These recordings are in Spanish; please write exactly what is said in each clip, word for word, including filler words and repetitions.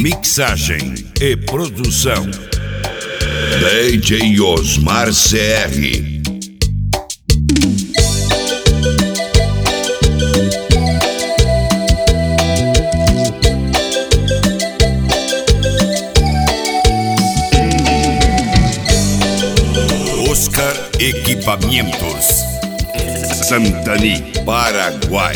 Mixagem e produção D J Osmar C R. Oscar Equipamentos, Santaní, Paraguay.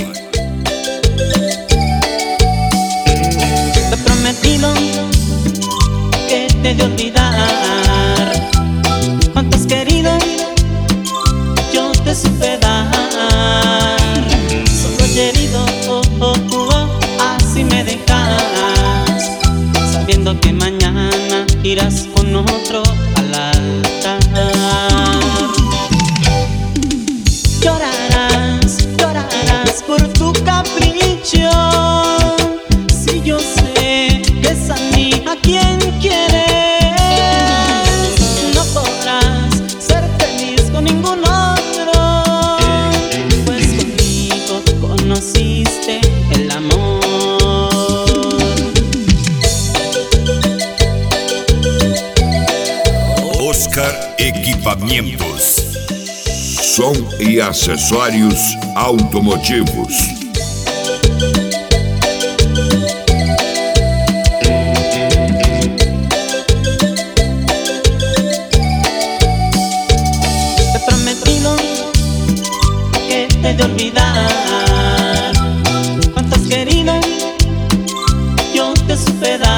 Te he prometido que te he de olvidar. Cuánto has querido, yo te supe dar. Solo he herido, oh, oh, oh, así me dejas, sabiendo que mañana irás con otro al altar. Llorarás, llorarás por tu capricho, si yo sé que es a mí a quien quieres. No podrás ser feliz con ningún otro, pues conmigo conociste el amor. Oscar Equipamentos, som e acessórios automotivos. Te he prometido que te he de olvidar. Cuánto has querido, yo te supe dar.